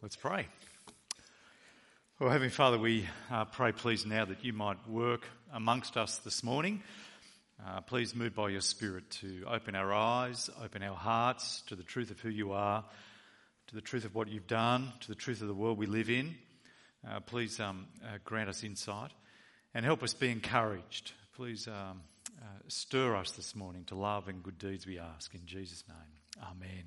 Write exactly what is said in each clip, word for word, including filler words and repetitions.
Let's pray. Well, Heavenly Father, we uh, pray please now that you might work amongst us this morning. Uh, please move by your Spirit to open our eyes, open our hearts to the truth of who you are, to the truth of what you've done, to the truth of the world we live in. Uh, please um, uh, grant us insight and help us be encouraged. Please um, uh, stir us this morning to love and good deeds, we ask. In Jesus' name, amen.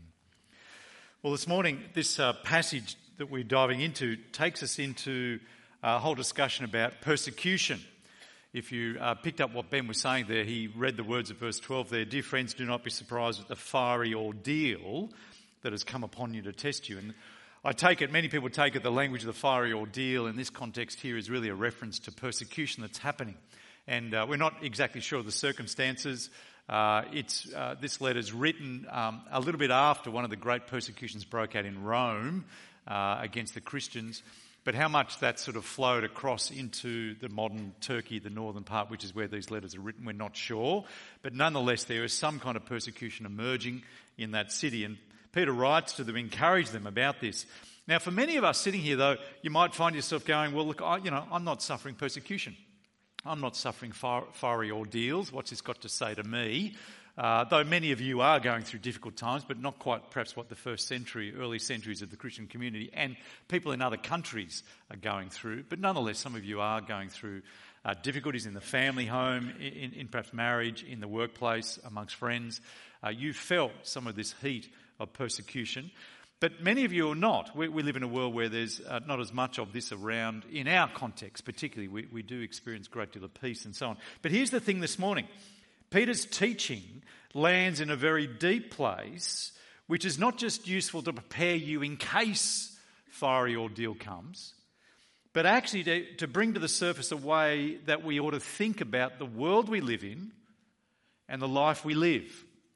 Well, this morning, this uh, passage that we're diving into takes us into a whole discussion about persecution. If you uh, picked up what Ben was saying there, he read the words of verse twelve there. Dear friends, do not be surprised at the fiery ordeal that has come upon you to test you. And I take it, many people take it, the language of the fiery ordeal in this context here is really a reference to persecution that's happening. And uh, we're not exactly sure of the circumstances. Uh, it's uh, this letter's written um, a little bit after one of the great persecutions broke out in Rome uh, against the Christians. But how much that sort of flowed across into the modern Turkey, the northern part, which is where these letters are written, we're not sure. But nonetheless, there is some kind of persecution emerging in that city. And Peter writes to them, encourage them about this. Now, for many of us sitting here, though, you might find yourself going, well, look, I, you know, I'm not suffering persecution. I'm not suffering fire, fiery ordeals. What's this got to say to me? Uh, though many of you are going through difficult times, but not quite perhaps what the first century, early centuries of the Christian community and people in other countries are going through. But nonetheless, some of you are going through uh, difficulties in the family home, in, in perhaps marriage, in the workplace, amongst friends. Uh, you felt some of this heat of persecution. But many of you are not. We, we live in a world where there's uh, not as much of this around in our context, particularly. We, we do experience a great deal of peace and so on. But here's the thing this morning. Peter's teaching lands in a very deep place, which is not just useful to prepare you in case fiery ordeal comes, but actually to, to bring to the surface a way that we ought to think about the world we live in and the life we live.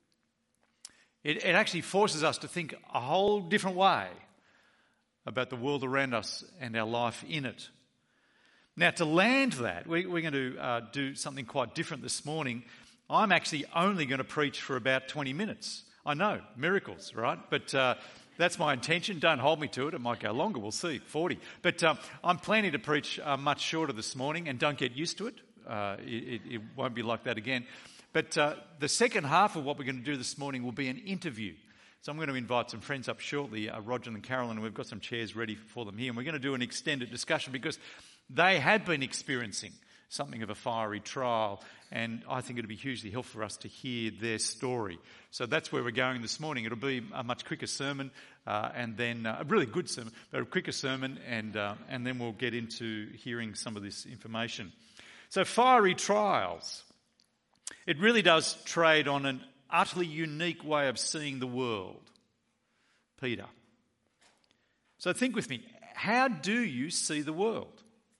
It, it actually forces us to think a whole different way about the world around us and our life in it. Now, to land that, we, we're going to uh, do something quite different this morning. I'm actually only going to preach for about twenty minutes. I know, miracles, right? But uh, that's my intention. Don't hold me to it. It might go longer. We'll see, forty. But um, I'm planning to preach uh, much shorter this morning, and don't get used to it. Uh, it, it won't be like that again. But uh, the second half of what we're going to do this morning will be an interview. So I'm going to invite some friends up shortly, uh, Roger and Carolyn, and we've got some chairs ready for them here. And we're going to do an extended discussion because they had been experiencing something of a fiery trial, and I think it'll be hugely helpful for us to hear their story. So that's where we're going this morning. It'll be a much quicker sermon, uh, and then uh, a really good sermon, but a quicker sermon, and uh, and then we'll get into hearing some of this information. So fiery trials. It really does trade on an utterly unique way of seeing the world, Peter. So think with me, how do you see the world?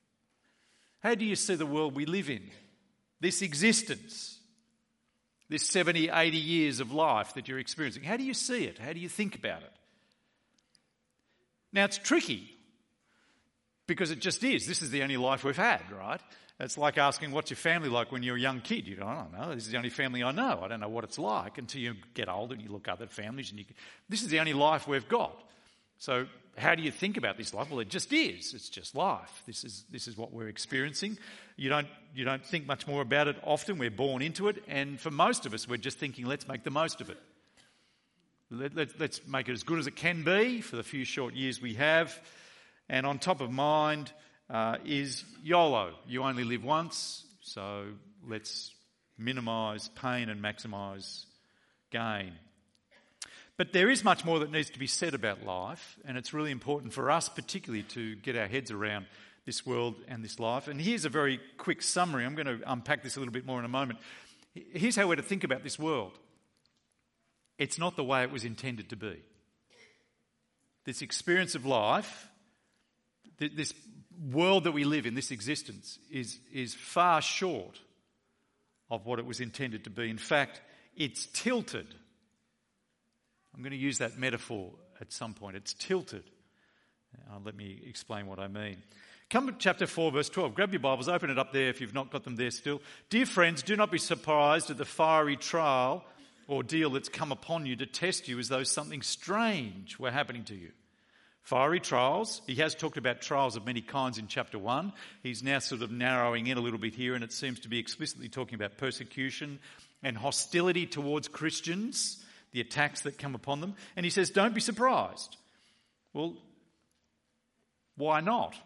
How do you see the world we live in? This existence, this seventy, eighty years of life that you're experiencing. How do you see it? How do you think about it? Now, it's tricky because it just is. This is the only life we've had, right? It's like asking, what's your family like when you're a young kid? You go, I don't know. This is the only family I know. I don't know what it's like until you get older and you look at other families. And you, this is the only life we've got. So how do you think about this life? Well, it just is. It's just life. This is this is what we're experiencing. You don't you don't think much more about it often. We're born into it. And for most of us, we're just thinking, let's make the most of it. Let, let, let's make it as good as it can be for the few short years we have. And on top of mind uh, is YOLO. You only live once, so let's minimise pain and maximise gain. But there is much more that needs to be said about life, and it's really important for us particularly to get our heads around this world and this life. And here's a very quick summary. I'm going to unpack this a little bit more in a moment. Here's how we're to think about this world. It's not the way it was intended to be. This experience of life, this world that we live in, this existence, is, is far short of what it was intended to be. In fact, it's tilted. I'm going to use that metaphor at some point. It's tilted. Uh, let me explain what I mean. Come to chapter four, verse twelve. Grab your Bibles, open it up there if you've not got them there still. Dear friends, do not be surprised at the fiery trial or deal that's come upon you to test you as though something strange were happening to you. Fiery trials. He has talked about trials of many kinds in chapter one. He's now sort of narrowing in a little bit here, and it seems to be explicitly talking about persecution and hostility towards Christians, the attacks that come upon them. And he says, don't be surprised. Well, why not?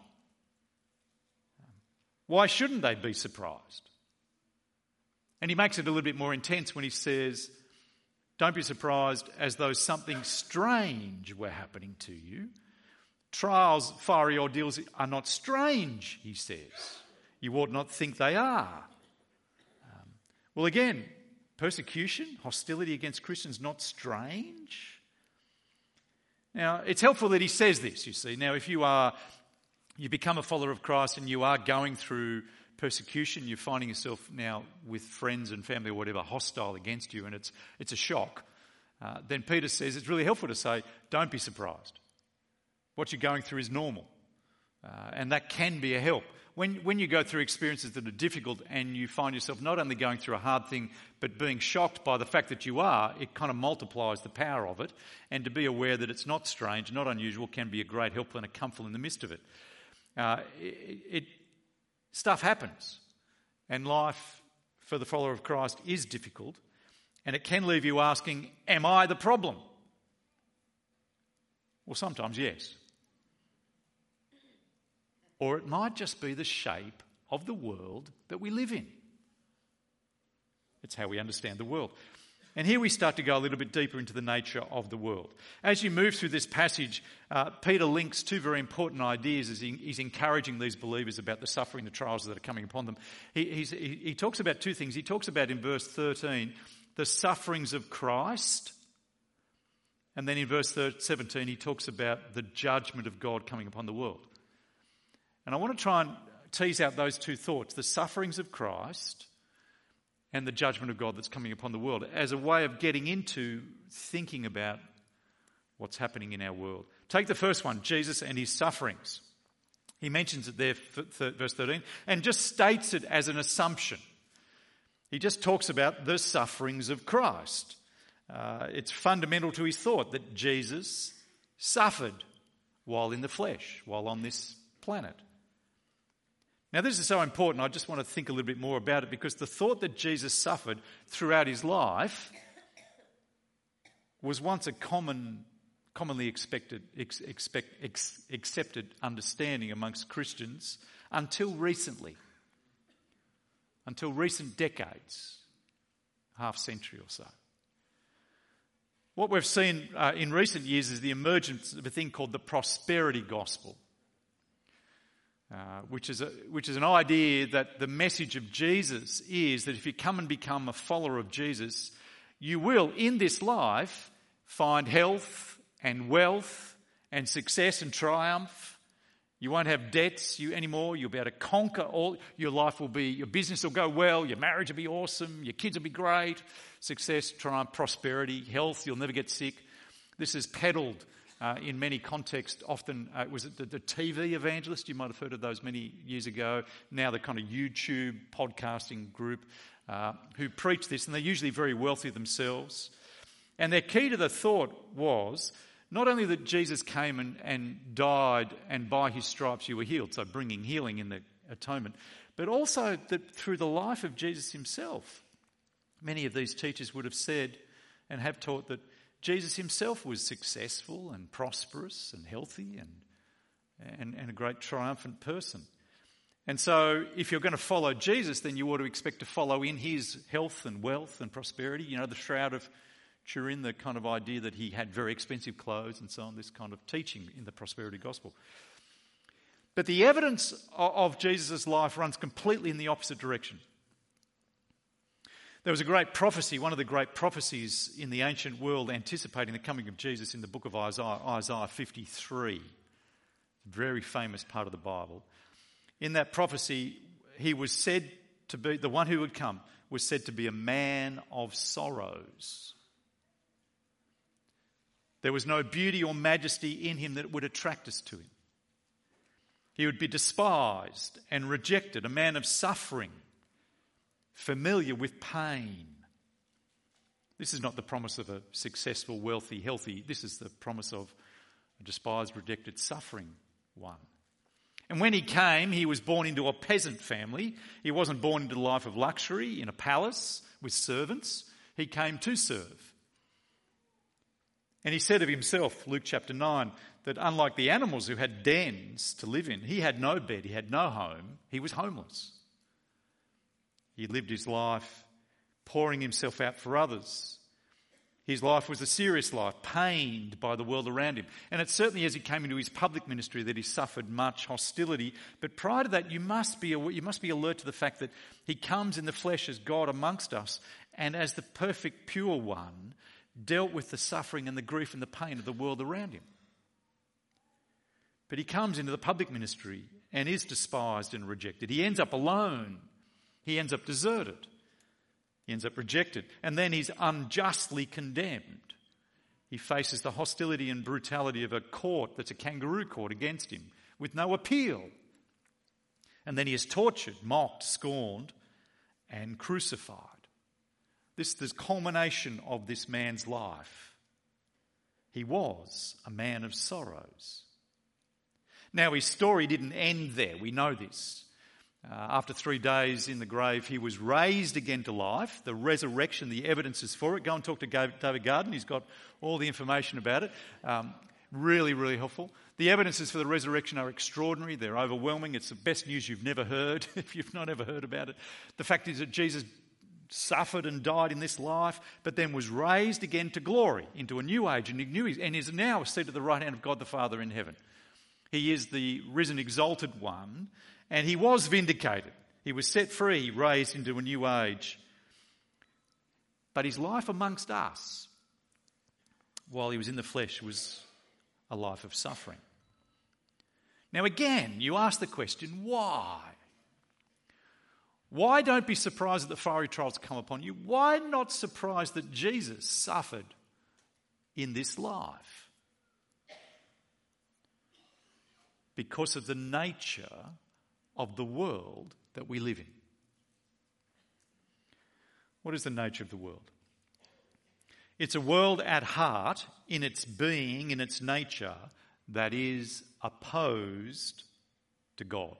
Why shouldn't they be surprised? And he makes it a little bit more intense when he says, don't be surprised as though something strange were happening to you. Trials, fiery ordeals are not strange, he says. You ought not think they are. Um, well, again, persecution, hostility against Christians, not strange. Now, it's helpful that he says this, you see. Now, if you are, you become a follower of Christ and you are going through persecution, you're finding yourself now with friends and family or whatever hostile against you, and it's it's a shock, uh, then Peter says it's really helpful to say, don't be surprised. What you're going through is normal, uh, and that can be a help. When, when you go through experiences that are difficult and you find yourself not only going through a hard thing, but being shocked by the fact that you are, it kind of multiplies the power of it, and to be aware that it's not strange, not unusual, can be a great help and a comfort in the midst of it. Uh, it, it Stuff happens, and life for the follower of Christ is difficult, and it can leave you asking, am I the problem? Well, sometimes yes. Or it might just be the shape of the world that we live in. It's how we understand the world. And here we start to go a little bit deeper into the nature of the world. As you move through this passage, uh, Peter links two very important ideas as he, he's encouraging these believers about the suffering, the trials that are coming upon them. He, he's, he, he talks about two things. He talks about in verse thirteen, the sufferings of Christ. And then in verse seventeen, he talks about the judgment of God coming upon the world. And I want to try and tease out those two thoughts, the sufferings of Christ and the judgment of God that's coming upon the world, as a way of getting into thinking about what's happening in our world. Take the first one, Jesus and his sufferings. He mentions it there, verse thirteen, and just states it as an assumption. He just talks about the sufferings of Christ. Uh, it's fundamental to his thought that Jesus suffered while in the flesh, while on this planet. Now, this is so important, I just want to think a little bit more about it, because the thought that Jesus suffered throughout his life was once a common, commonly expected, ex, expect, ex, accepted understanding amongst Christians until recently, until recent decades, half century or so. What we've seen uh, in recent years is the emergence of a thing called the prosperity gospel. Uh, which is a, which is an idea that the message of Jesus is that if you come and become a follower of Jesus, you will, in this life, find health and wealth and success and triumph. You won't have debts you anymore. You'll be able to conquer all. Your life will be, your business will go well. Your marriage will be awesome. Your kids will be great. Success, triumph, prosperity, health. You'll never get sick. This is peddled Uh, in many contexts. Often, uh, was it the, the T V evangelist? You might have heard of those many years ago. Now the kind of YouTube podcasting group uh, who preach this, and they're usually very wealthy themselves. And their key to the thought was not only that Jesus came and, and died and by his stripes you were healed, so bringing healing in the atonement, but also that through the life of Jesus himself, many of these teachers would have said and have taught that Jesus himself was successful and prosperous and healthy and, and, and a great triumphant person. And so if you're going to follow Jesus, then you ought to expect to follow in his health and wealth and prosperity. You know, the Shroud of Turin, the kind of idea that he had very expensive clothes and so on, this kind of teaching in the prosperity gospel. But the evidence of, of Jesus' life runs completely in the opposite direction. There was a great prophecy, one of the great prophecies in the ancient world anticipating the coming of Jesus in the book of Isaiah, Isaiah fifty-three, a very famous part of the Bible. In that prophecy, he was said to be, the one who would come, was said to be a man of sorrows. There was no beauty or majesty in him that would attract us to him. He would be despised and rejected, a man of suffering, familiar with pain. This is not the promise of a successful, wealthy, healthy. This is the promise of a despised, rejected, suffering one. And when he came, he was born into a peasant family. He wasn't born into a life of luxury in a palace with servants. He came to serve. And he said of himself, Luke chapter nine, that unlike the animals who had dens to live in, he had no bed, he had no home, he was homeless. He lived his life pouring himself out for others. His life was a serious life, pained by the world around him. And it's certainly as he came into his public ministry that he suffered much hostility. But prior to that, you must be you must be alert to the fact that he comes in the flesh as God amongst us, and as the perfect, pure one, dealt with the suffering and the grief and the pain of the world around him. But he comes into the public ministry and is despised and rejected. He ends up alone. He ends up deserted. He ends up rejected. And then he's unjustly condemned. He faces the hostility and brutality of a court that's a kangaroo court against him with no appeal. And then he is tortured, mocked, scorned, and crucified. This is the culmination of this man's life. He was a man of sorrows. Now, his story didn't end there. We know this. Uh, after three days in the grave, he was raised again to life. The resurrection, the evidence is for it. Go and talk to David Garden. He's got all the information about it. Um, really, really helpful. The evidences for the resurrection are extraordinary. They're overwhelming. It's the best news you've never heard, if you've not ever heard about it. The fact is that Jesus suffered and died in this life, but then was raised again to glory, into a new age, and, new, and is now seated at the right hand of God the Father in heaven. He is the risen, exalted one, and he was vindicated. He was set free, raised into a new age. But his life amongst us, while he was in the flesh, was a life of suffering. Now again, you ask the question, why? Why don't be surprised that the fiery trials come upon you? Why not surprised that Jesus suffered in this life? Because of the nature of the world that we live in. What is the nature of the world? It's a world at heart, in its being, in its nature, that is opposed to God.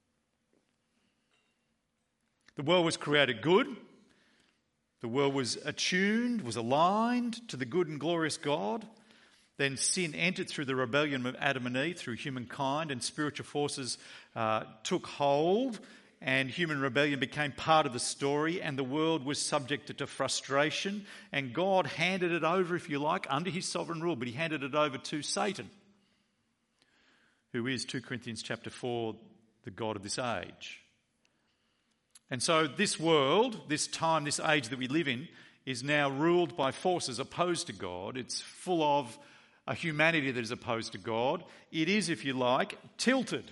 The world was created good. The world was attuned, was aligned to the good and glorious God. Then sin entered through the rebellion of Adam and Eve, through humankind, and spiritual forces uh, took hold, and human rebellion became part of the story, and the world was subjected to frustration, and God handed it over, if you like, under his sovereign rule, but he handed it over to Satan, who is, Second Corinthians chapter four, the god of this age. And so this world, this time, this age that we live in, is now ruled by forces opposed to God. It's full of a humanity that is opposed to God. It is, if you like, tilted.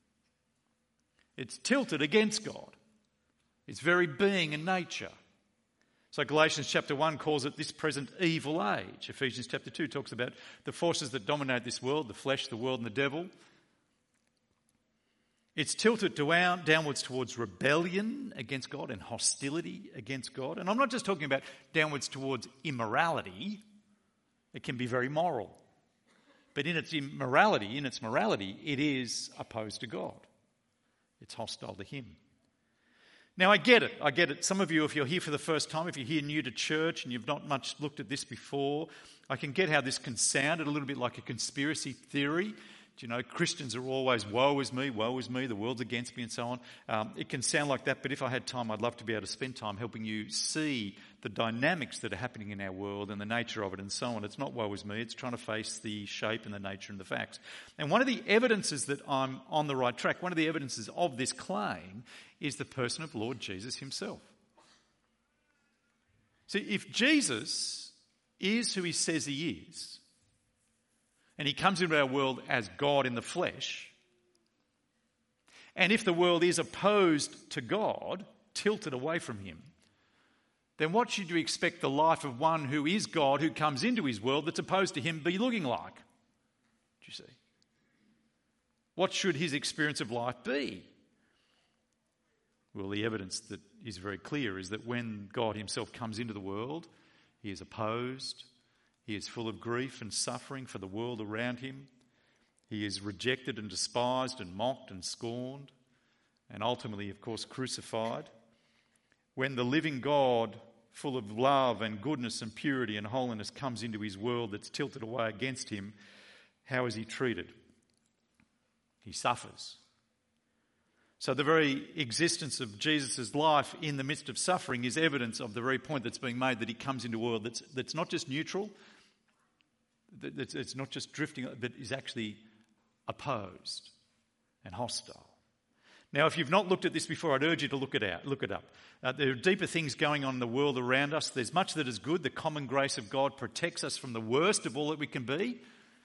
It's tilted against God. Its very being and nature. So Galatians chapter one calls it this present evil age. Ephesians chapter two talks about the forces that dominate this world, the flesh, the world and the devil. It's tilted to downwards towards rebellion against God and hostility against God. And I'm not just talking about downwards towards immorality. It can be very moral. But in its immorality, in its morality, it is opposed to God. It's hostile to him. Now, I get it. I get it. Some of you, if you're here for the first time, if you're here new to church and you've not much looked at this before, I can get how this can sound a little bit like a conspiracy theory. You know, Christians are always, woe is me, woe is me, the world's against me and so on. Um, it can sound like that, but if I had time, I'd love to be able to spend time helping you see the dynamics that are happening in our world and the nature of it and so on. It's not woe is me, it's trying to face the shape and the nature and the facts. And one of the evidences that I'm on the right track, one of the evidences of this claim is the person of Lord Jesus himself. See, if Jesus is who he says he is, and he comes into our world as God in the flesh, and if the world is opposed to God, tilted away from him, then what should you expect the life of one who is God, who comes into his world that's opposed to him, be looking like? Do you see? What should his experience of life be? Well, the evidence that is very clear is that when God himself comes into the world, he is opposed. He is full of grief and suffering for the world around him. He is rejected and despised and mocked and scorned, and ultimately, of course, crucified. When the living God, full of love and goodness and purity and holiness, comes into his world that's tilted away against him, how is he treated? He suffers. So the very existence of Jesus' life in the midst of suffering is evidence of the very point that's being made, that he comes into a world that's, that's not just neutral, that it's not just drifting, but is actually opposed and hostile. Now, if you've not looked at this before, I'd urge you to look it out, look it up. Uh, there are deeper things going on in the world around us. There's much that is good. The common grace of God protects us from the worst of all that we can be.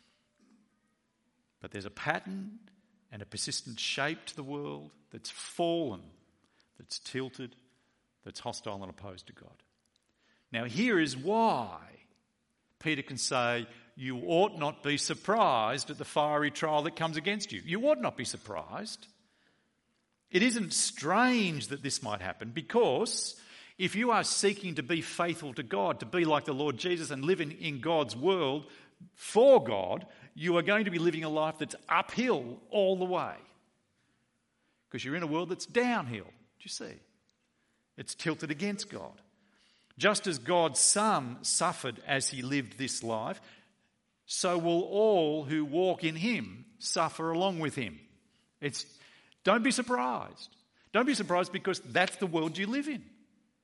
But there's a pattern and a persistent shape to the world that's fallen, that's tilted, that's hostile and opposed to God. Now, here is why Peter can say, you ought not be surprised at the fiery trial that comes against you. You ought not be surprised. It isn't strange that this might happen, because if you are seeking to be faithful to God, to be like the Lord Jesus and live in, in God's world for God, you are going to be living a life that's uphill all the way. Because you're in a world that's downhill. Do you see? It's tilted against God. Just as God's Son suffered as he lived this life, so will all who walk in him suffer along with him. It's Don't be surprised. Don't be surprised, because that's the world you live in.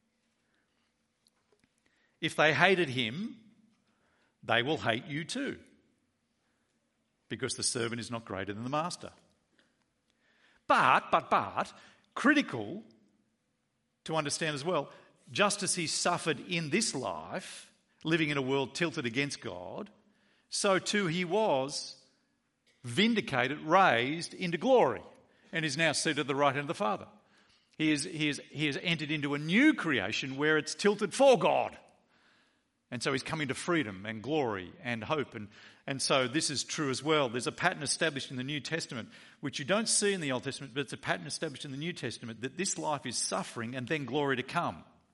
If they hated him, they will hate you too, because the servant is not greater than the master. But, but, but, critical to understand as well, just as he suffered in this life, living in a world tilted against God, so too he was vindicated, raised into glory, and is now seated at the right hand of the Father. He, is, he, is, he has entered into a new creation where it's tilted for God. And so he's coming to freedom and glory and hope. And, and so this is true as well. There's a pattern established in the New Testament, which you don't see in the Old Testament, but it's a pattern established in the New Testament, that this life is suffering and then glory to come.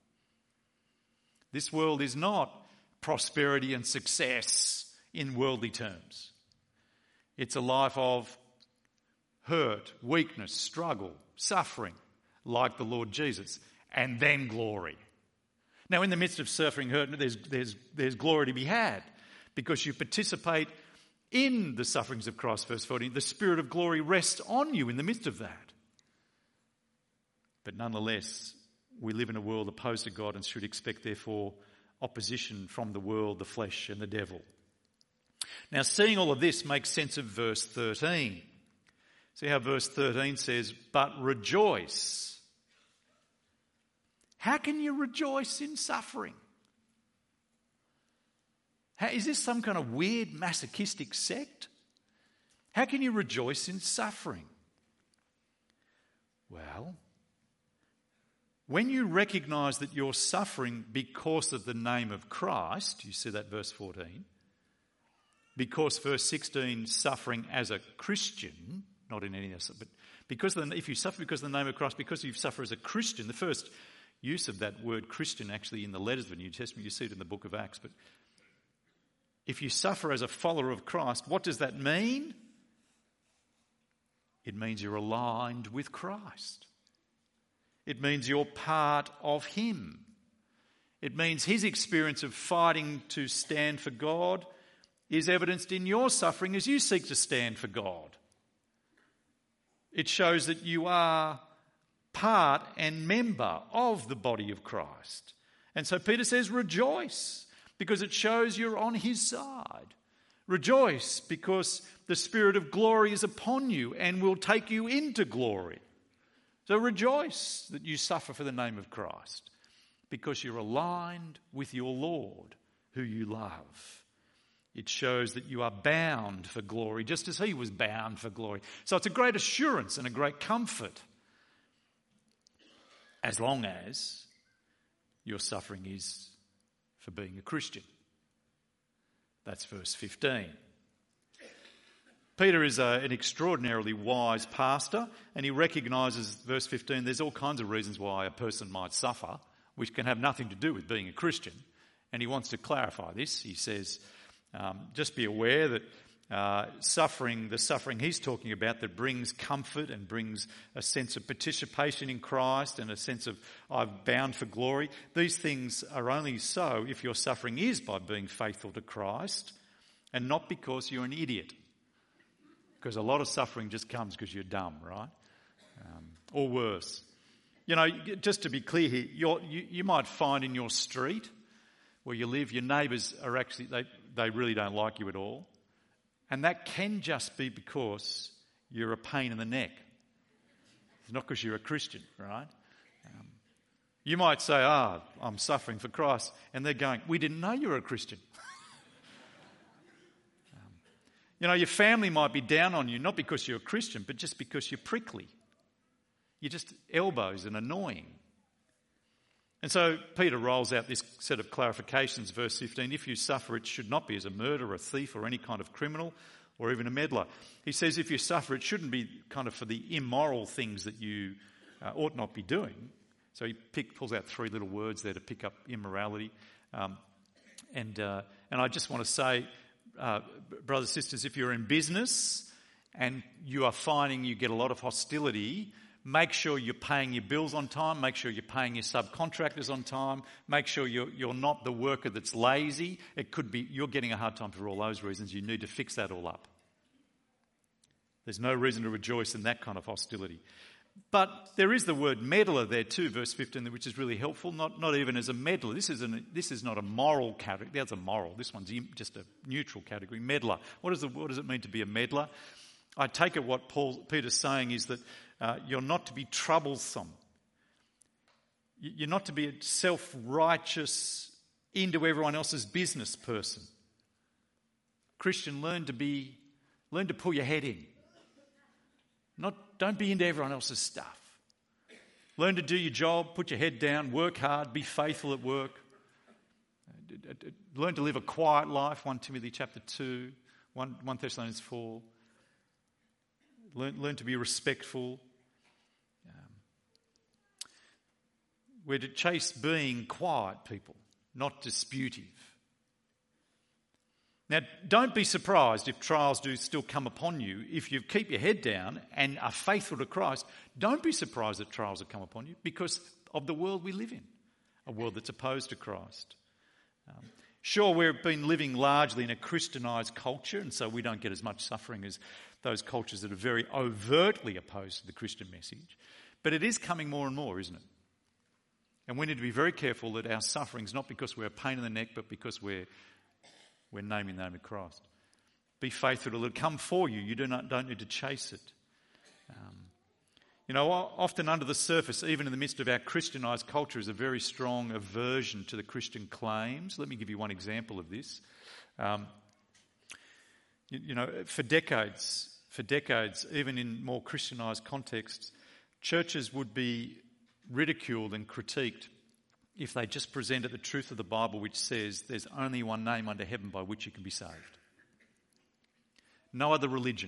This world is not prosperity and success in worldly terms. It's a life of hurt, weakness, struggle, suffering, like the Lord Jesus, and then glory. Now, in the midst of suffering, hurt, there's, there's, there's glory to be had, because you participate in the sufferings of Christ, verse fourteen. The Spirit of glory rests on you in the midst of that. But nonetheless, we live in a world opposed to God and should expect, therefore, opposition from the world, the flesh, and the devil. Now, seeing all of this makes sense of verse thirteen. See how verse thirteen says, but rejoice. How can you rejoice in suffering? How, is this some kind of weird masochistic sect? How can you rejoice in suffering? Well, when you recognise that you're suffering because of the name of Christ, you see that verse fourteen, because verse sixteen, suffering as a Christian, not in any other, but because of the, if you suffer because of the name of Christ, because you suffer as a Christian, the first use of that word Christian actually in the letters of the New Testament, you see it in the book of Acts, but if you suffer as a follower of Christ, what does that mean? It means you're aligned with Christ. It means you're part of him. It means his experience of fighting to stand for God is evidenced in your suffering as you seek to stand for God. It shows that you are part and member of the body of Christ. And so Peter says, rejoice, because it shows you're on his side. Rejoice, because the Spirit of glory is upon you and will take you into glory. So rejoice that you suffer for the name of Christ, because you're aligned with your Lord, who you love. It shows that you are bound for glory, just as he was bound for glory. So it's a great assurance and a great comfort, as long as your suffering is for being a Christian. That's verse fifteen. Peter is a, an extraordinarily wise pastor, and he recognises, verse fifteen, there's all kinds of reasons why a person might suffer, which can have nothing to do with being a Christian. And he wants to clarify this. He says, um, just be aware that Uh, suffering, the suffering he's talking about that brings comfort and brings a sense of participation in Christ and a sense of I'm bound for glory. These things are only so if your suffering is by being faithful to Christ and not because you're an idiot. Because a lot of suffering just comes because you're dumb, right? Um, or worse. You know, just to be clear here, you're, you, you might find in your street where you live, your neighbours are actually, they, they really don't like you at all. And that can just be because you're a pain in the neck. It's not because you're a Christian, right? Um, you might say, ah, oh, I'm suffering for Christ. And they're going, we didn't know you were a Christian. um, you know, your family might be down on you, not because you're a Christian, but just because you're prickly. You're just elbows and annoying. And so Peter rolls out this set of clarifications, verse fifteen. If you suffer, it should not be as a murderer, a thief, or any kind of criminal, or even a meddler. He says if you suffer, it shouldn't be kind of for the immoral things that you uh, ought not be doing. So he pick, pulls out three little words there to pick up immorality. Um, and uh, and I just want to say, uh, brothers and sisters, if you're in business and you are finding you get a lot of hostility, make sure you're paying your bills on time. Make sure you're paying your subcontractors on time. Make sure you're, you're not the worker that's lazy. It could be you're getting a hard time for all those reasons. You need to fix that all up. There's no reason to rejoice in that kind of hostility. But there is the word meddler there too, verse fifteen, which is really helpful. Not not even as a meddler. This is an, this is not a moral category. That's a moral. This one's just a neutral category. Meddler. What does the, what does it mean to be a meddler? I take it what Paul Peter's saying is that Uh, you're not to be troublesome. You're not to be a self-righteous, into everyone else's business person. Christian, learn to be, learn to pull your head in. Not, don't be into everyone else's stuff. Learn to do your job, put your head down, work hard, be faithful at work. Learn to live a quiet life, First Timothy chapter two, First Thessalonians four. Learn, learn to be respectful. Um, we're to chase being quiet people, not disputive. Now, don't be surprised if trials do still come upon you. If you keep your head down and are faithful to Christ, don't be surprised that trials will come upon you because of the world we live in, a world that's opposed to Christ. Um, sure, we've been living largely in a Christianised culture, and so we don't get as much suffering as those cultures that are very overtly opposed to the Christian message. But it is coming more and more, isn't it? And we need to be very careful that our suffering is not because we're a pain in the neck, but because we're we're naming the name of Christ. Be faithful to it. Come for you. You do not don't need to chase it. Um, you know, often under the surface, even in the midst of our Christianised culture, is a very strong aversion to the Christian claims. Let me give you one example of this. Um, you, you know, for decades, for decades, even in more Christianised contexts, churches would be ridiculed and critiqued if they just presented the truth of the Bible, which says there's only one name under heaven by which you can be saved. No other religion,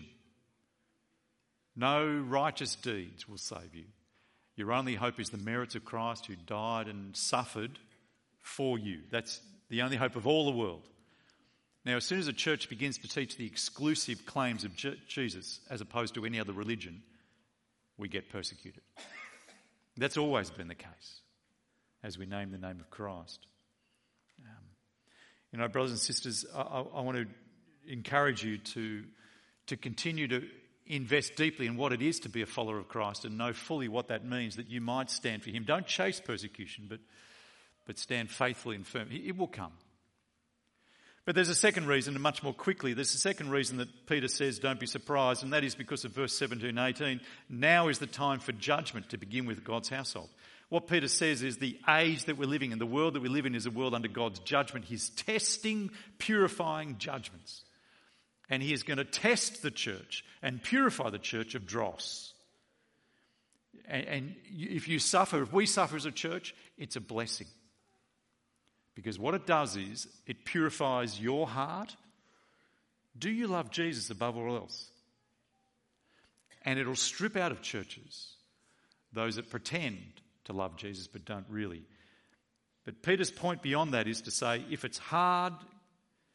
no righteous deeds will save you. Your only hope is the merits of Christ who died and suffered for you. That's the only hope of all the world. Now, as soon as a church begins to teach the exclusive claims of Je- Jesus as opposed to any other religion, we get persecuted. That's always been the case as we name the name of Christ. Um, you know, brothers and sisters, I, I, I want to encourage you to, to continue to invest deeply in what it is to be a follower of Christ and know fully what that means, that you might stand for him. Don't chase persecution, but, but stand faithfully and firm. It will come. But there's a second reason, and much more quickly, there's a second reason that Peter says don't be surprised, and that is because of verse seventeen and eighteen. Now is the time for judgment to begin with God's household. What Peter says is the age that we're living in, the world that we live in is a world under God's judgment. He's testing, purifying judgments. And he is going to test the church and purify the church of dross. And, and if you suffer, if we suffer as a church, it's a blessing. Because what it does is it purifies your heart. Do you love Jesus above all else? And it'll strip out of churches those that pretend to love Jesus but don't really. But Peter's point beyond that is to say if it's hard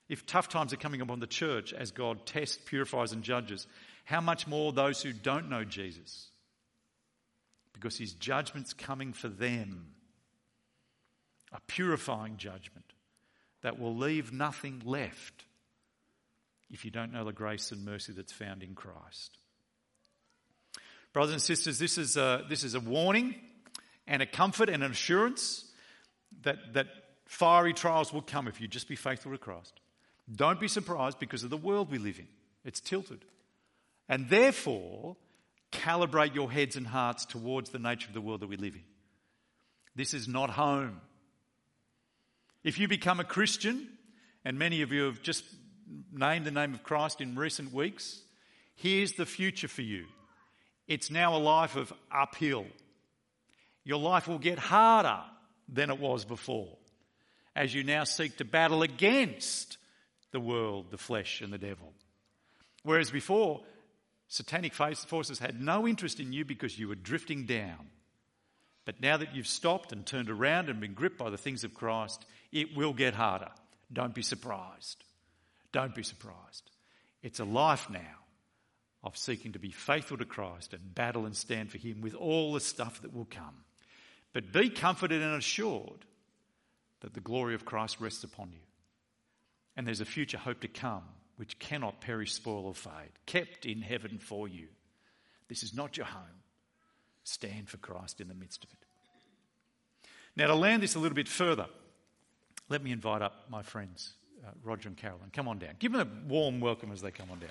If tough times are coming upon the church as God tests, purifies and judges, how much more those who don't know Jesus? Because his judgment's coming for them. A purifying judgment that will leave nothing left if you don't know the grace and mercy that's found in Christ. Brothers and sisters, this is a, this is a warning and a comfort and an assurance that, that fiery trials will come if you just be faithful to Christ. Don't be surprised because of the world we live in. It's tilted. And therefore, calibrate your heads and hearts towards the nature of the world that we live in. This is not home. If you become a Christian, and many of you have just named the name of Christ in recent weeks, here's the future for you. It's now a life of uphill. Your life will get harder than it was before as you now seek to battle against the world, the flesh and the devil. Whereas before, satanic forces had no interest in you because you were drifting down. But now that you've stopped and turned around and been gripped by the things of Christ, it will get harder. Don't be surprised. Don't be surprised. It's a life now of seeking to be faithful to Christ and battle and stand for him with all the stuff that will come. But be comforted and assured that the glory of Christ rests upon you. And there's a future hope to come which cannot perish, spoil or fade, kept in heaven for you. This is not your home. Stand for Christ in the midst of it. Now, to land this a little bit further, let me invite up my friends, uh, Roger and Carolyn. Come on down. Give them a warm welcome as they come on down.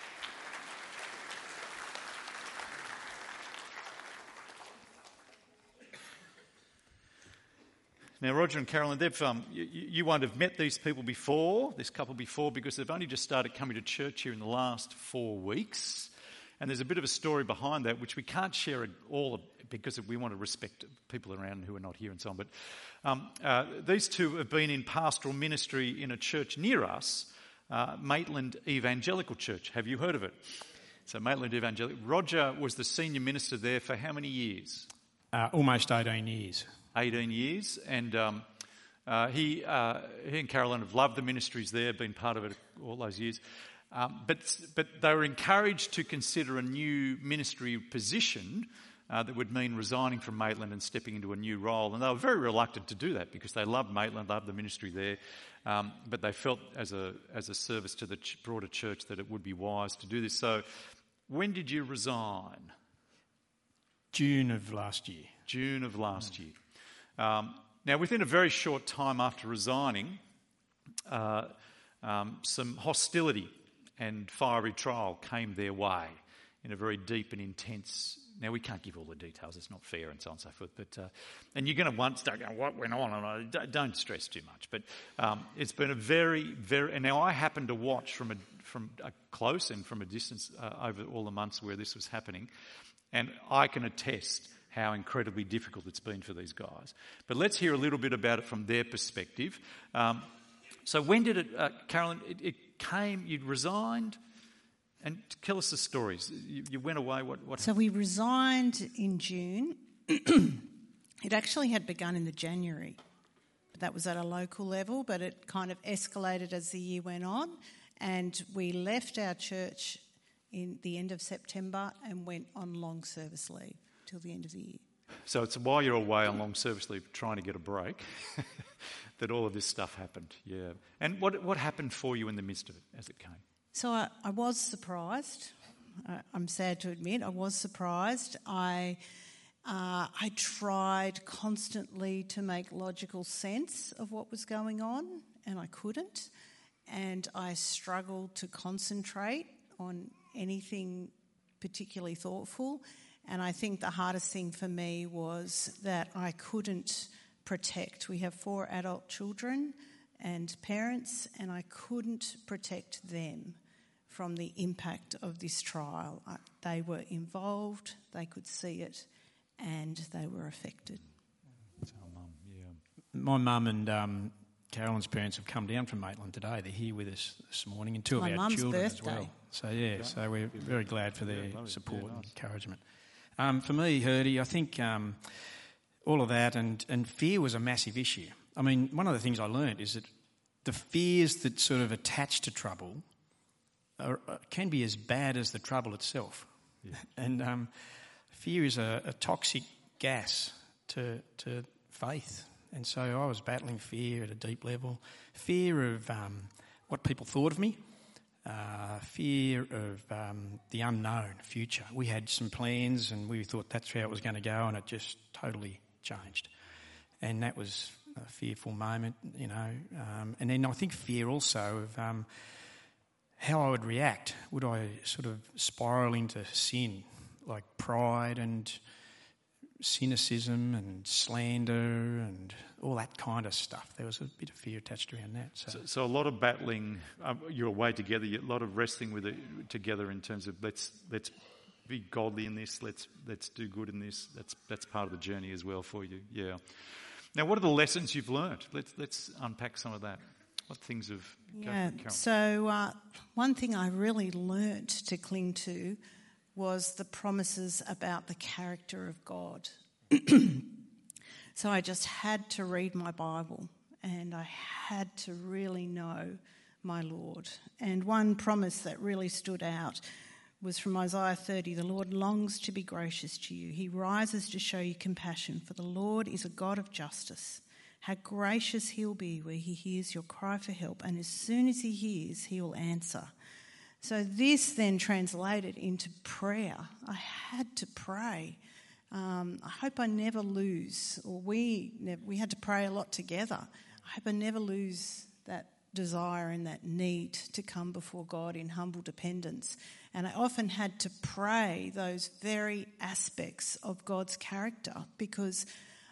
Now, Roger and Carolyn, they've, um, you, you won't have met these people before, this couple before, because they've only just started coming to church here in the last four weeks. And there's a bit of a story behind that, which we can't share all of, because we want to respect people around who are not here and so on. But um, uh, these two have been in pastoral ministry in a church near us, uh, Maitland Evangelical Church. Have you heard of it? So Maitland Evangelical. Roger was the senior minister there for how many years? Uh, almost eighteen years. eighteen years. And um, uh, he, uh, he and Carolyn have loved the ministries there, been part of it all those years. Um, but but they were encouraged to consider a new ministry position uh, that would mean resigning from Maitland and stepping into a new role. And they were very reluctant to do that because they loved Maitland, loved the ministry there. Um, but they felt as a as a service to the ch- broader church that it would be wise to do this. So when did you resign? June of last year. June of last year. Um, now, within a very short time after resigning, uh, um, some hostility and fiery trial came their way in a very deep and intense. Now, we can't give all the details, it's not fair and so on and so forth, but uh, and you're going to want to start going, what went on? And don't stress too much, but um, it's been a very, very, and now I happened to watch from a, from a close and from a distance uh, over all the months where this was happening, and I can attest how incredibly difficult it's been for these guys. But let's hear a little bit about it from their perspective. Um, so when did it, uh, Carolyn, it, it came, you'd resigned, and tell us the stories. You, you went away, what, what So we resigned in June. It actually had begun in the January, but that was at a local level, but it kind of escalated as the year went on, and we left our church in the end of September and went on long service leave till the end of the year. So it's while you're away on long service leave trying to get a break that all of this stuff happened, yeah. And what what happened for you in the midst of it as it came? So I, I was surprised. I, I'm sad to admit I was surprised. I uh, I tried constantly to make logical sense of what was going on, and I couldn't. And I struggled to concentrate on anything particularly thoughtful. And I think the hardest thing for me was that I couldn't protect. We have four adult children and parents, and I couldn't protect them from the impact of this trial. They were involved, they could see it, and they were affected. That's our mum, yeah. My mum and um, Carolyn's parents have come down from Maitland today. They're here with us this morning, and two My of our mum's children birthday. as well. So yeah, so we're very glad for their Yeah, support yeah, nice. and encouragement. Um, for me, Herdy, I think um, all of that and, and fear was a massive issue. I mean, one of the things I learned is that the fears that sort of attach to trouble are, can be as bad as the trouble itself. Yeah. And um, fear is a, a toxic gas to to faith. And so I was battling fear at a deep level. Fear of um, what people thought of me. Uh, fear of um, the unknown future. We had some plans and we thought that's how it was going to go, and it just totally changed. And that was a fearful moment, you know. Um, and then I think fear also of um, how I would react. Would I sort of spiral into sin, like pride and cynicism and slander and all that kind of stuff? There was a bit of fear attached around that. So, so, so a lot of battling. Um, you're away together. A lot of wrestling with it together in terms of let's let's be godly in this. Let's let's do good in this. That's that's part of the journey as well for you. Yeah. Now, what are the lessons you've learned? Let's let's unpack some of that. What things have? Yeah. So uh, one thing I really learnt to cling to was the promises about the character of God. So I just had to read my Bible and I had to really know my Lord. And one promise that really stood out was from Isaiah thirty. The Lord longs to be gracious to you. He rises to show you compassion, for the Lord is a God of justice. How gracious he'll be where he hears your cry for help, and as soon as he hears, he will answer. So this then translated into prayer. I had to pray. Um, I hope I never lose, or we never, we had to pray a lot together. I hope I never lose that desire and that need to come before God in humble dependence. And I often had to pray those very aspects of God's character because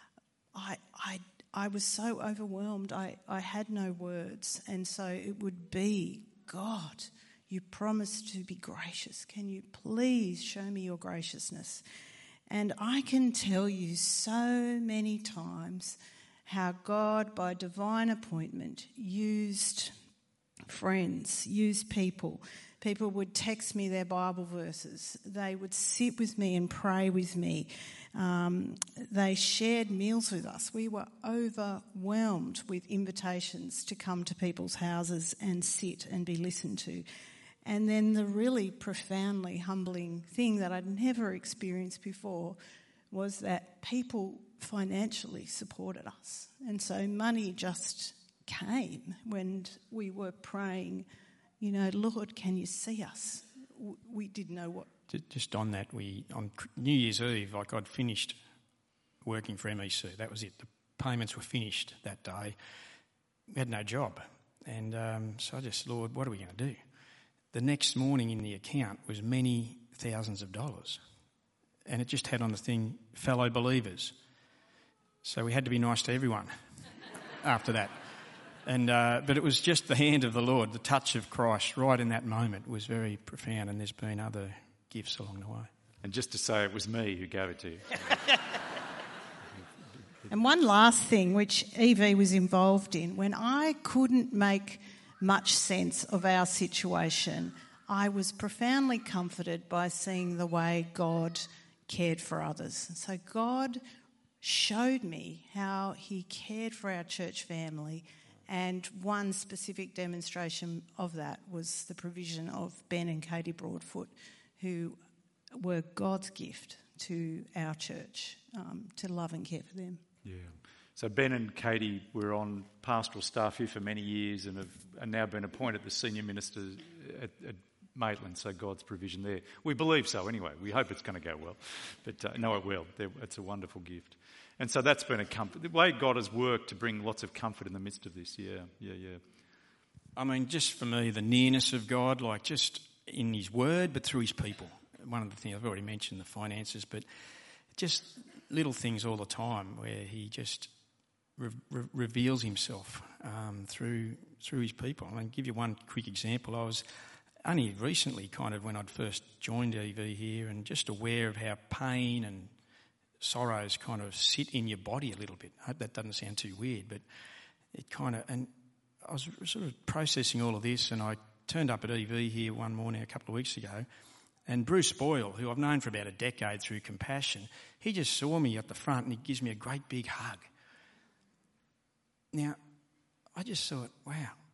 I I I was so overwhelmed. I, I had no words. And so it would be, God, you promised to be gracious. Can you please show me your graciousness? And I can tell you so many times how God, by divine appointment, used friends, used people. People would text me their Bible verses. They would sit with me and pray with me. Um, they shared meals with us. We were overwhelmed with invitations to come to people's houses and sit and be listened to. And then the really profoundly humbling thing that I'd never experienced before was that people financially supported us. And so money just came when we were praying, you know, Lord, can you see us? We didn't know what. Just on that, we on New Year's Eve, like I'd finished working for M E C. That was it. The payments were finished that day. We had no job. And um, so I just, Lord, what are we going to do? The next morning in the account was many thousands of dollars. And it just had on the thing, fellow believers. So we had to be nice to everyone after that. And uh, but it was just the hand of the Lord, the touch of Christ right in that moment was very profound, and there's been other gifts along the way. And just to say it was me who gave it to you. And one last thing, which Evie was involved in, when I couldn't make much sense of our situation, I was profoundly comforted by seeing the way God cared for others. So God showed me how he cared for our church family, and one specific demonstration of that was the provision of Ben and Katie Broadfoot, who were God's gift to our church, um, to love and care for them. Yeah. So Ben and Katie were on pastoral staff here for many years and have and now been appointed the senior ministers at, at Maitland, so God's provision there. We believe so anyway. We hope it's going to go well. But uh, no, it will. They're, it's a wonderful gift. And so that's been a comfort. The way God has worked to bring lots of comfort in the midst of this. Yeah, yeah, yeah. I mean, just for me, the nearness of God, like just in his word, but through his people. One of the things, I've already mentioned the finances, but just little things all the time where he just re- re- reveals himself um, through through his people. I mean, give you one quick example. I was only recently kind of when I'd first joined E V here and just aware of how pain and sorrows kind of sit in your body a little bit. I hope that doesn't sound too weird, but it kind of, and I was sort of processing all of this, and I turned up at E V here one morning a couple of weeks ago, and Bruce Boyle, who I've known for about a decade through Compassion, he just saw me at the front and he gives me a great big hug. Now, I just thought, wow,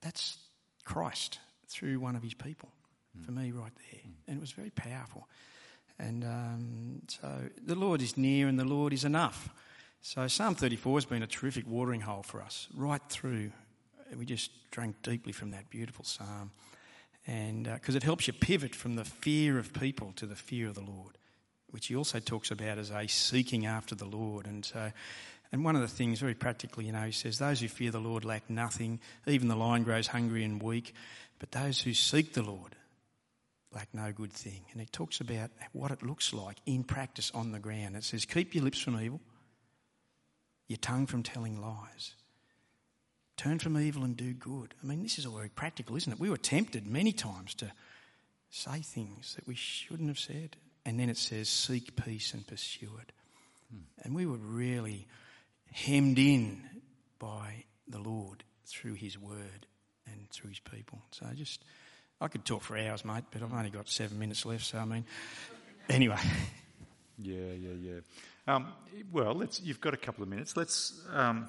that's Christ through one of his people, mm. for me right there. Mm. And it was very powerful. And um, so the Lord is near and the Lord is enough. So Psalm thirty-four has been a terrific watering hole for us right through. We just drank deeply from that beautiful psalm. And because uh, it helps you pivot from the fear of people to the fear of the Lord, which he also talks about as a seeking after the Lord. And so, and one of the things, very practically, you know, he says, those who fear the Lord lack nothing. Even the lion grows hungry and weak. But those who seek the Lord lack no good thing. And he talks about what it looks like in practice on the ground. It says, keep your lips from evil, your tongue from telling lies. Turn from evil and do good. I mean, this is all very practical, isn't it? We were tempted many times to say things that we shouldn't have said. And then it says, seek peace and pursue it. Hmm. And we were really hemmed in by the Lord through his word and through his people. So I just, I could talk for hours, mate, but I've only got seven minutes left. So, I mean, anyway. Yeah, yeah, yeah. Um, well, let's. You've got a couple of minutes. Let's... Um,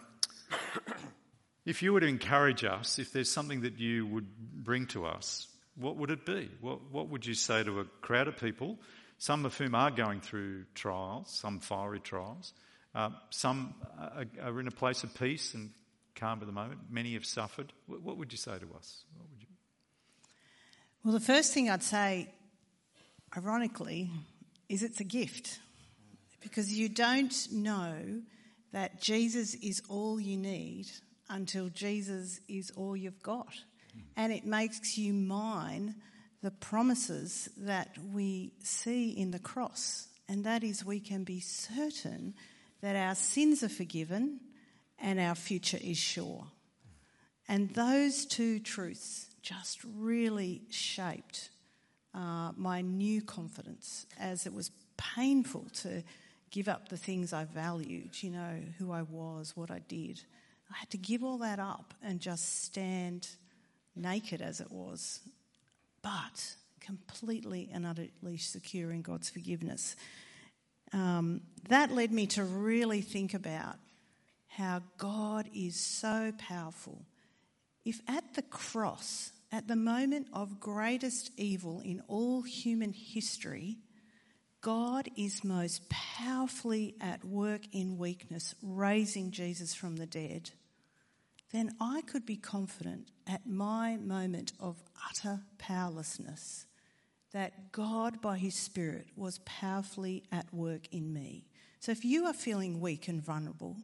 If you were to encourage us, if there's something that you would bring to us, what would it be? What, what would you say to a crowd of people, some of whom are going through trials, some fiery trials, uh, some are, are in a place of peace and calm at the moment, many have suffered. What, what would you say to us? What would you... Well, the first thing I'd say, ironically, is it's a gift, because you don't know that Jesus is all you need until Jesus is all you've got. And it makes you mine the promises that we see in the cross. And that is, we can be certain that our sins are forgiven and our future is sure. And those two truths just really shaped uh, my new confidence, as it was painful to give up the things I valued, you know, who I was, what I did. I had to give all that up and just stand naked as it was, but completely and utterly secure in God's forgiveness. Um, that led me to really think about how God is so powerful. If at the cross, at the moment of greatest evil in all human history, God is most powerfully at work in weakness, raising Jesus from the dead, then I could be confident at my moment of utter powerlessness that God, by his Spirit, was powerfully at work in me. So if you are feeling weak and vulnerable,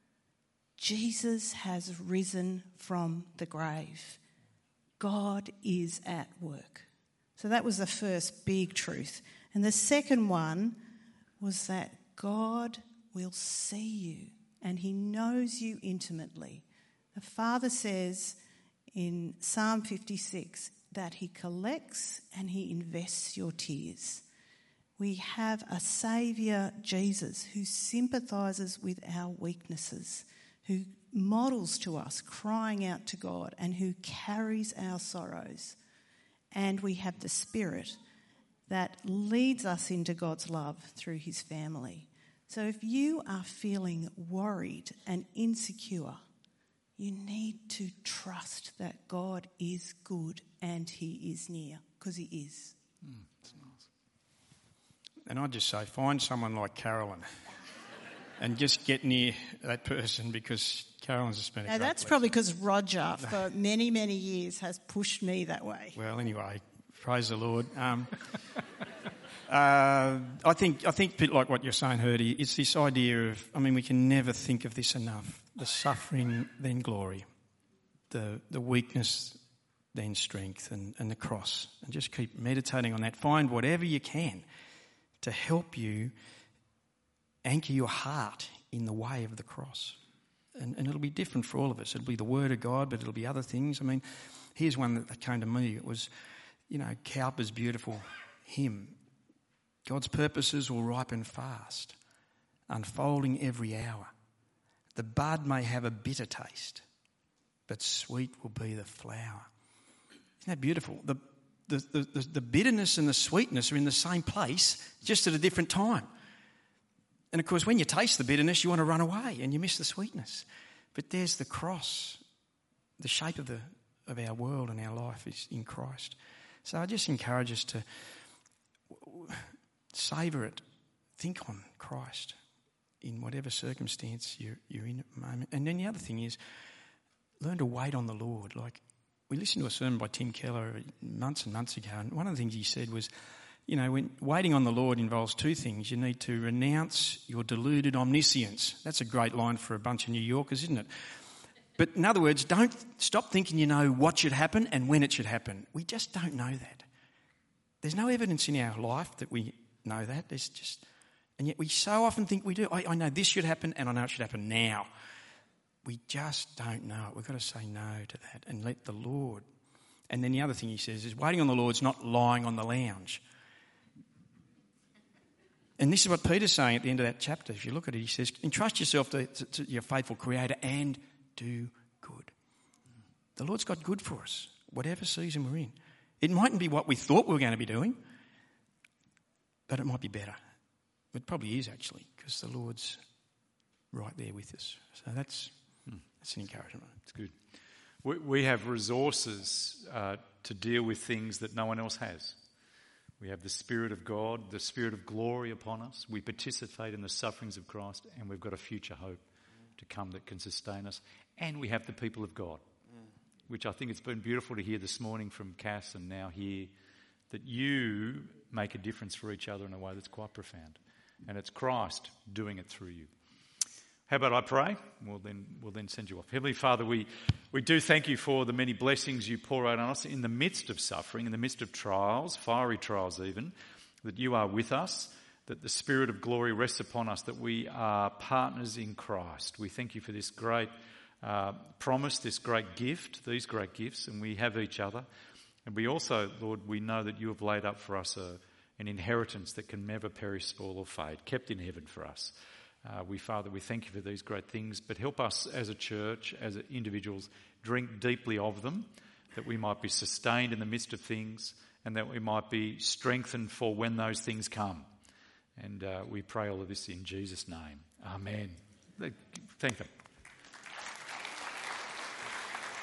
Jesus has risen from the grave. God is at work. So that was the first big truth. And the second one was that God will see you and he knows you intimately. The Father says in Psalm fifty-six that he collects and he invests your tears. We have a Saviour, Jesus, who sympathises with our weaknesses, who models to us crying out to God and who carries our sorrows. And we have the Spirit that leads us into God's love through his family. So if you are feeling worried and insecure, you need to trust that God is good and he is near, because he is. Mm, that's nice. And I'd just say, find someone like Carolyn and just get near that person, because Carolyn's just been a Now, great that's lesson. probably because Roger, for many, many years, has pushed me that way. Well, anyway, praise the Lord. Um, uh, I think, I think, a bit like what you're saying, Herdy, it's this idea of, I mean, we can never think of this enough. The suffering, then glory. The the weakness, then strength, and, and the cross. And just keep meditating on that. Find whatever you can to help you anchor your heart in the way of the cross. And, and it'll be different for all of us. It'll be the Word of God, but it'll be other things. I mean, here's one that came to me. It was, you know, Cowper's beautiful hymn. God's purposes will ripen fast, unfolding every hour. The bud may have a bitter taste, but sweet will be the flower. Isn't that beautiful? The, the, the, the bitterness and the sweetness are in the same place, just at a different time. And of course, when you taste the bitterness, you want to run away and you miss the sweetness. But there's the cross, the shape of the of our world and our life is in Christ. So I just encourage us to savour it. Think on Christ in whatever circumstance you're, you're in at the moment. And then the other thing is, learn to wait on the Lord. Like, we listened to a sermon by Tim Keller months and months ago, and one of the things he said was, you know, when waiting on the Lord involves two things. You need to renounce your deluded omniscience. That's a great line for a bunch of New Yorkers, isn't it? But in other words, don't stop thinking you know what should happen and when it should happen. We just don't know that. There's no evidence in our life that we know that. There's just, and yet we so often think we do. I, I know this should happen and I know it should happen now. We just don't know it. We've got to say no to that and let the Lord. And then the other thing he says is waiting on the Lord's not lying on the lounge. And this is what Peter's saying at the end of that chapter. If you look at it, he says, entrust yourself to, to, to your faithful Creator and do good. The Lord's got good for us, whatever season we're in. It mightn't be what we thought we were going to be doing, but it might be better. It probably is, actually, because the Lord's right there with us. So that's hmm. that's an encouragement. It's good. We, we have resources uh, to deal with things that no one else has. We have the Spirit of God, the Spirit of glory upon us. We participate in the sufferings of Christ, and we've got a future hope to come that can sustain us. And we have the people of God, which I think it's been beautiful to hear this morning from Cass and now here, that you make a difference for each other in a way that's quite profound. And it's Christ doing it through you. How about I pray? We'll then, we'll then send you off. Heavenly Father, we, we do thank you for the many blessings you pour out on us in the midst of suffering, in the midst of trials, fiery trials even, that you are with us, that the Spirit of glory rests upon us, that we are partners in Christ. We thank you for this great uh, promise, this great gift, these great gifts, and we have each other. And we also, Lord, we know that you have laid up for us a, an inheritance that can never perish, spoil or fade, kept in heaven for us. Uh, we, Father, we thank you for these great things, but help us as a church, as individuals, drink deeply of them, that we might be sustained in the midst of things and that we might be strengthened for when those things come. And uh, we pray all of this in Jesus' name. Amen. Thank you.